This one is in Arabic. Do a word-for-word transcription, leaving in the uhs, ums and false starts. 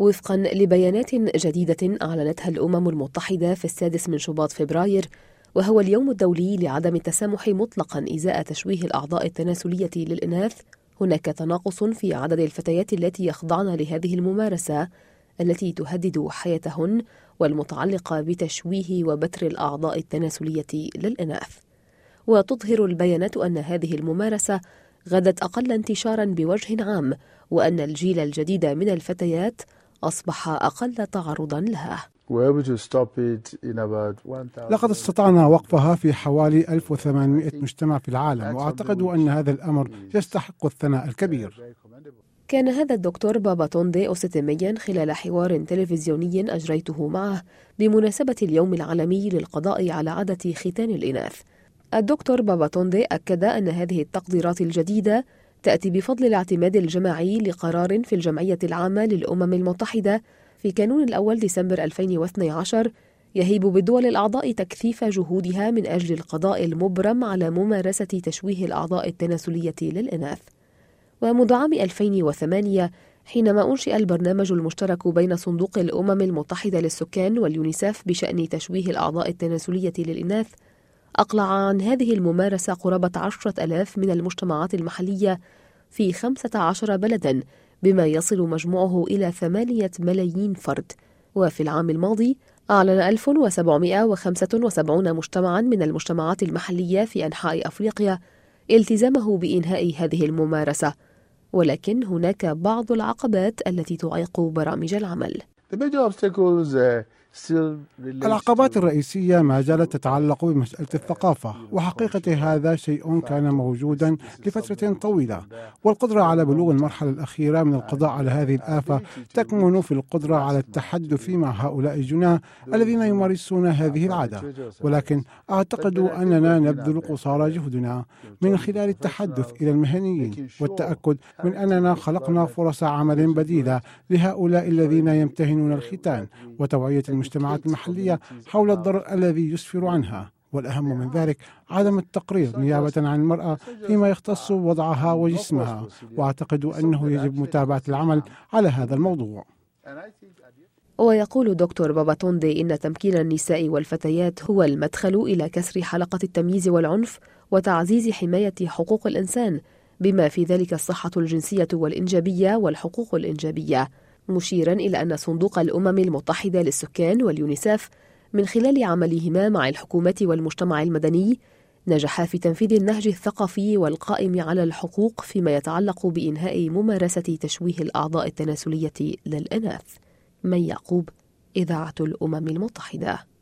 وفقا لبيانات جديدة أعلنتها الأمم المتحدة في السادس من شباط فبراير، وهو اليوم الدولي لعدم التسامح مطلقا إزاء تشويه الأعضاء التناسلية للإناث، هناك تناقص في عدد الفتيات التي يخضعن لهذه الممارسة التي تهدد حياتهن والمتعلقة بتشويه وبتر الأعضاء التناسلية للإناث. وتظهر البيانات أن هذه الممارسة غدت أقل انتشارا بوجه عام، وأن الجيل الجديد من الفتيات أصبح أقل تعرضا لها. لقد استطعنا وقفها في حوالي ألف وثمانمائة مجتمع في العالم، وأعتقد أن هذا الأمر يستحق الثناء الكبير. كان هذا الدكتور باباتوندي أوستيميا خلال حوار تلفزيوني أجريته معه بمناسبة اليوم العالمي للقضاء على عادة ختان الإناث. الدكتور باباتوندي أكد أن هذه التقديرات الجديدة تأتي بفضل الاعتماد الجماعي لقرار في الجمعية العامة للأمم المتحدة في كانون الأول ديسمبر ألفين واثني عشر يهيب بالدول الأعضاء تكثيف جهودها من أجل القضاء المبرم على ممارسة تشويه الأعضاء التناسلية للإناث. ومنذ عام ألفين وثمانية حينما أنشئ البرنامج المشترك بين صندوق الأمم المتحدة للسكان واليونيسف بشأن تشويه الأعضاء التناسلية للإناث، أقلع عن هذه الممارسة قرابة عشرة ألاف من المجتمعات المحلية في خمسة عشر بلداً، بما يصل مجموعه إلى ثمانية ملايين فرد. وفي العام الماضي أعلن ألف وسبعمائة وخمسة وسبعين مجتمعاً من المجتمعات المحلية في أنحاء أفريقيا التزامه بإنهاء هذه الممارسة، ولكن هناك بعض العقبات التي تعيق برامج العمل. العقبات الرئيسية ما زالت تتعلق بمسألة الثقافة، وحقيقة هذا شيء كان موجودا لفترة طويلة، والقدرة على بلوغ المرحلة الأخيرة من القضاء على هذه الآفة تكمن في القدرة على التحدث مع هؤلاء الجناه الذين يمارسون هذه العادة. ولكن أعتقد أننا نبذل قصارى جهدنا من خلال التحدث إلى المهنيين والتأكد من أننا خلقنا فرص عمل بديلة لهؤلاء الذين يمتهنون الختان، وتوعية المجتمعات المحلية حول الضرر الذي يسفر عنها، والأهم من ذلك عدم التقرير نيابة عن المرأة فيما يختص وضعها وجسمها. وأعتقد أنه يجب متابعة العمل على هذا الموضوع. ويقول دكتور باباتوندي إن تمكين النساء والفتيات هو المدخل إلى كسر حلقة التمييز والعنف وتعزيز حماية حقوق الإنسان، بما في ذلك الصحة الجنسية والإنجابية والحقوق الإنجابية، مشيرا إلى أن صندوق الأمم المتحدة للسكان واليونيسف من خلال عملهما مع الحكومات والمجتمع المدني نجحا في تنفيذ النهج الثقافي والقائم على الحقوق فيما يتعلق بإنهاء ممارسة تشويه الأعضاء التناسلية للإناث. مي يعقوب، إذاعة الأمم المتحدة.